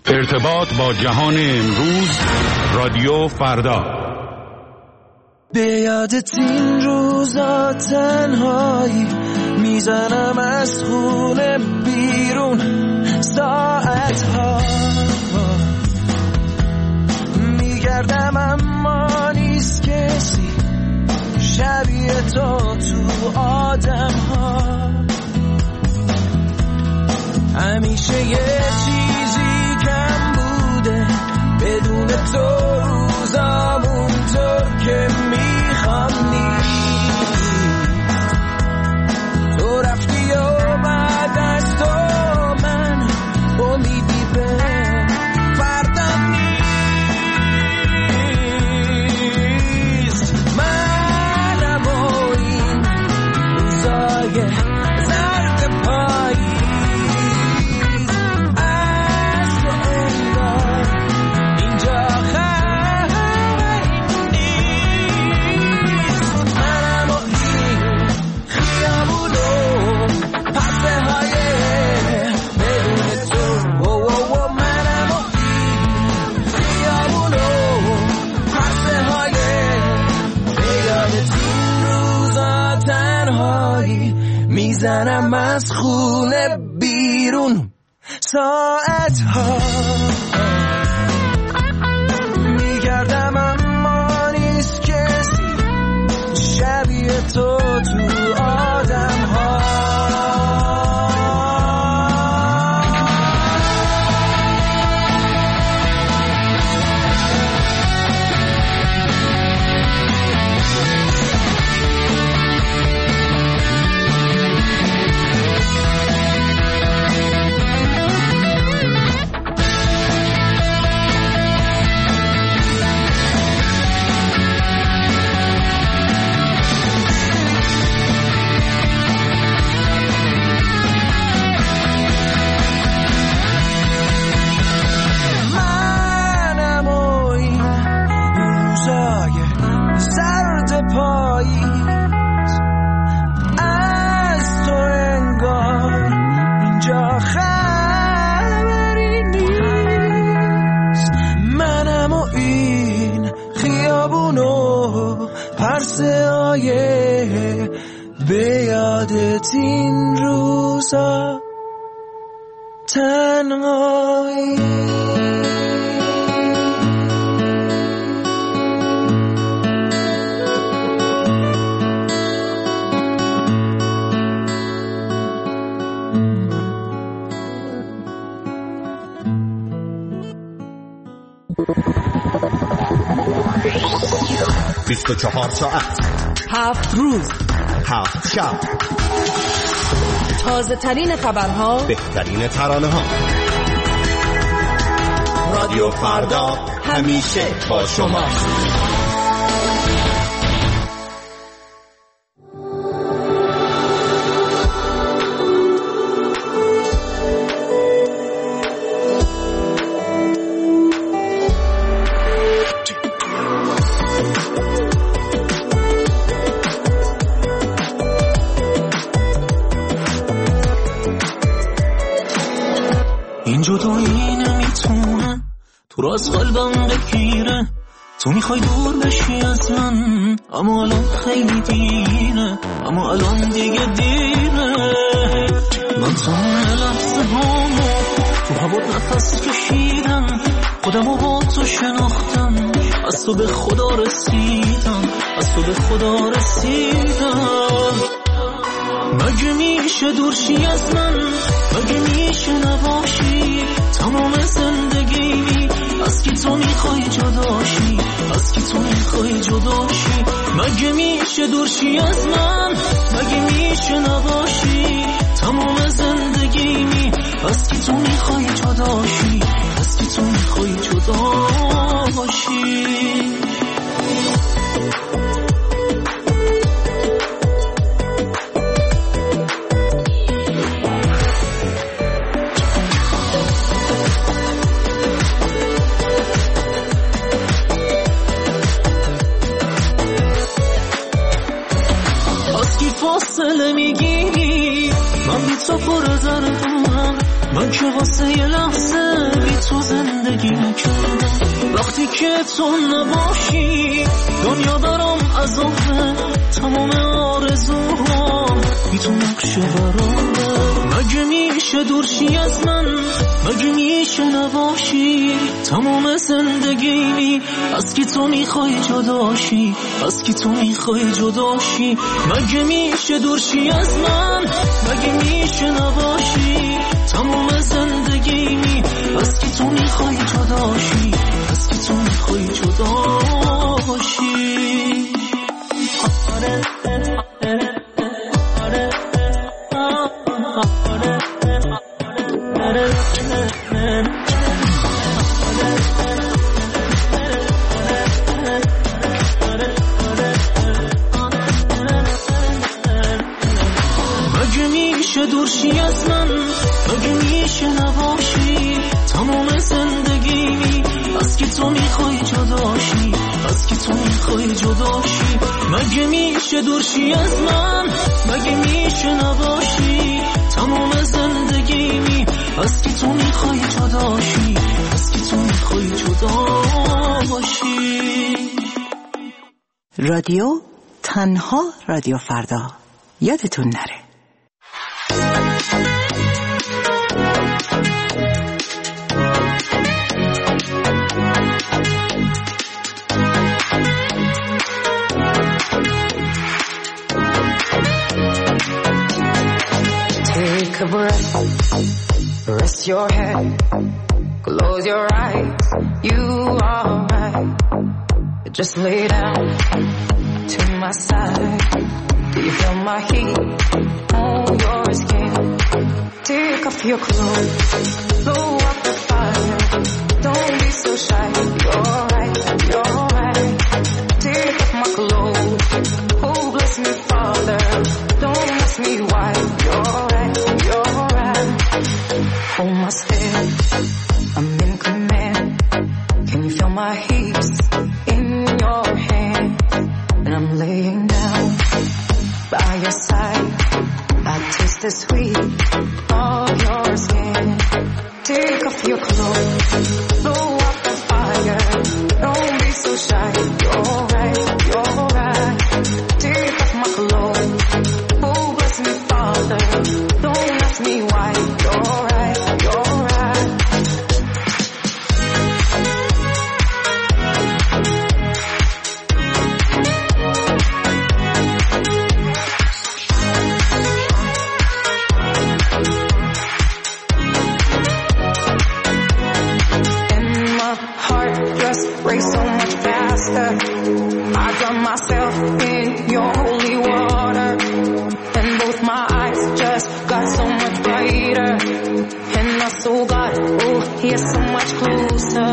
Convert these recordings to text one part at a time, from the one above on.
ارتباط با جهان امروز، رادیو فردا. به یادت این روزا تنهایی میزنم از خونه بیرون ساعتها میگردم اما نیست کسی شبیه تو آدم ها. همیشه یه چیزی کم بوده بدون تو روزامون طور که میخوام نیست. تو رفتی و بعد از تو من امیدی به فردا نیست. منم و این روزای زرد پاییز از تو انگار اینجا خبری نیست. منم و این خیابون و پرده های بدون تو. منم و این خیابون و پرده های به یادت این روزا تنهایی میزنم از خونه بیرون ساعتها میگردم اما نیست کسی شبیه تو آدم ها. منم و این روزای زرد پاییز از تو انگار اینجا خبری نیست. منم و این خیابون و پرسه های به یادت این روزا تنهایی. 24 ساعت 7 روز 7 شب، تازه ترین خبرها، بهترین ترانه ها. رادیو فردا همیشه با شما. این جدایی نمیتونه تو را از قلبم بگیره. تو میخوای دور بشی از من، اما الان خیلی دیره، اما الان دیگه دیره. من تمام لحظه هامو تو هوا نفس کشیدم، خودمو با تو شناختم، از تو به خدا رسیدم، از تو به خدا رسیدم. مگه میشه دورشی از من، مگه میشه نباشی تمام زندگی؟ از کی تو میخوای جداشی، از کی تو میخوای جداشی؟ مگه میشه دورشی از من، مگه میشه نباشی تمام زندگی؟ از کی تو میخوای جداشی، از کی تو میخوای جداشی؟ فاصله میگیری، من بی تو پر زردم، من که واسه یه لحظه بی تو زندگی نکردم. وقتی که تو نباشی دنیا برام عذابه، تمام آرزوهام بی تو نقشه برابه. مگه میشه دورشی از من، مگه میشه نباشی تمام زندگیمی؟ از کی تو میخوای جداشی، از کی تو میخوای جداشی؟ مگه میشه دورشی از من، مگه میشه نباشی تمام زندگیمی؟ از کی تو میخوای جداشی، از کی تو میخوای جداشی؟ دورشی از من، مگه میشه نباشی تمام زندگیمی؟ از کی تو میخوای جداشی، از کی تو میخوای جداشی؟ مگه میشه دورشی از من، مگه میشه نباشی تمام زندگیمی؟ از کی تو میخوای جداشی، از کی تو میخوای جداشی؟ رادیو تنها رادیو فردا، یادتون نره. Take a breath, rest your head, close your eyes, you are right. Just lay down to my side. Do you feel my heat on your skin? Take off your clothes, blow up the fire. Don't be so shy, you're right, you're right. Take off my clothes, oh bless me Father. Don't ask me why, you're right, you're right. Hold my step, I'm in command. Can you feel my hips in your hand? And I'm laying down by your side. I taste the sweet of your skin. Take off your clothes, blow up the fire. Don't be so shy, you're right, you're right. Take off my clothes, oh bless me Father. Don't ask me why, you're right, you're right. Race so much faster. I drown myself in your holy water, and both my eyes just got so much brighter, and my soul got, oh, here so much closer.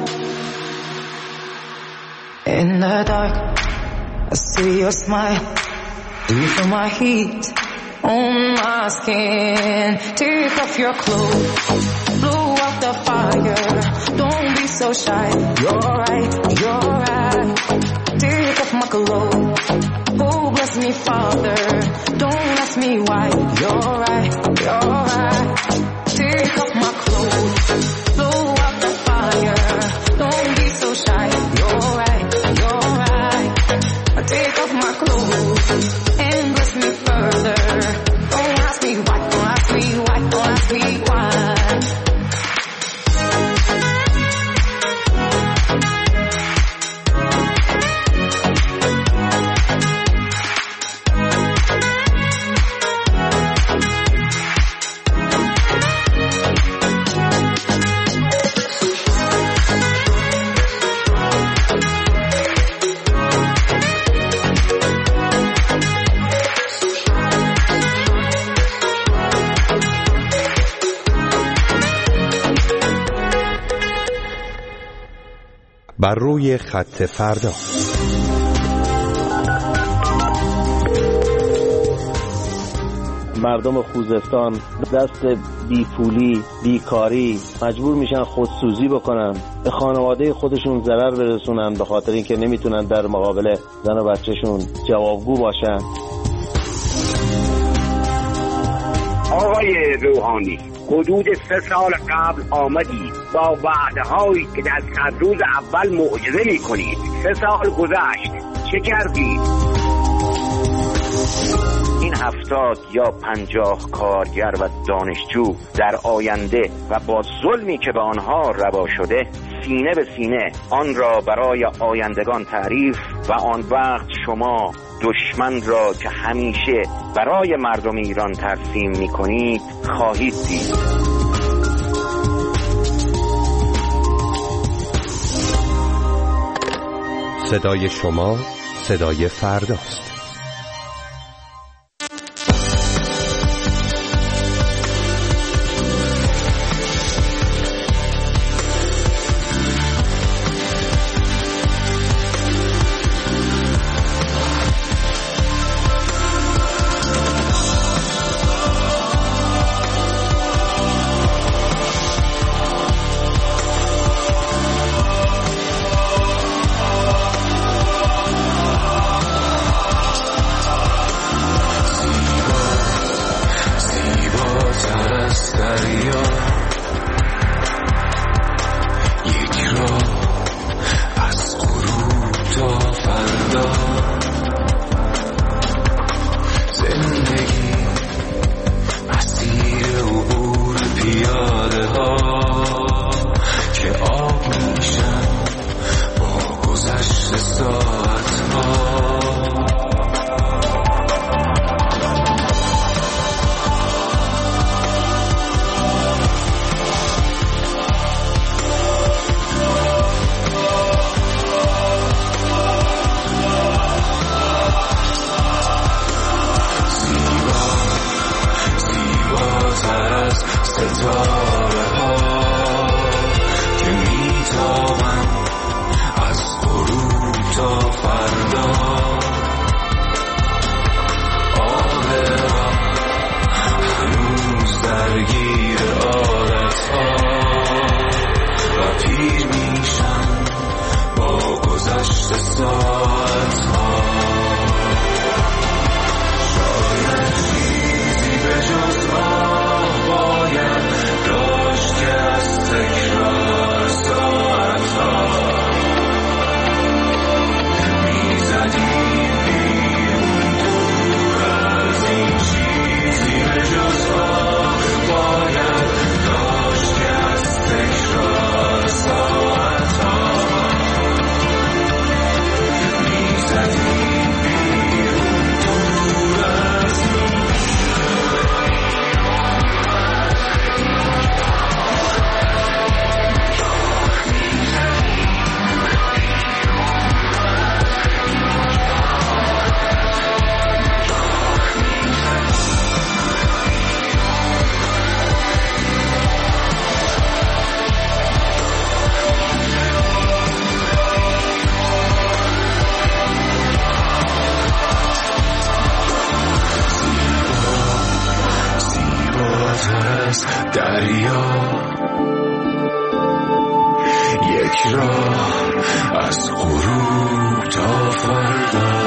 In the dark, I see your smile. Do you feel my heat on my skin? Take off your clothes, blow out the fire. Don't be so shy, you're right, you're right. Take off my clothes, oh bless me Father. Don't ask me why, you're right, you're right. Take off my clothes, blow out the fire. Don't be so shy, you're right, you're right. Take off my clothes and bless me further. Don't ask me why, don't ask me why, don't ask me why. بر روی خط فردا. مردم خوزستان دست بیپولی، بیکاری مجبور میشن خودسوزی بکنن، به خانواده خودشون ضرر برسونن به خاطر اینکه نمیتونن در مقابل زن و بچهشون جوابگو باشن. آقای روحانی، حدود 3 سال قبل آمدید با وعده‌هایی که در 100 روز اول معجزه می‌کنید. 3 سال گذشت، چه کردید؟ این 70 یا 50 کارگر و دانشجو در آینده و با ظلمی که به آنها روا شده سینه به سینه آن را برای آیندگان تعریف و آن وقت شما دشمن را که همیشه برای مردم ایران ترسیم می‌کنید خواهید دید. صدای شما صدای فرداست. دریا یک راه از غروب تا فردا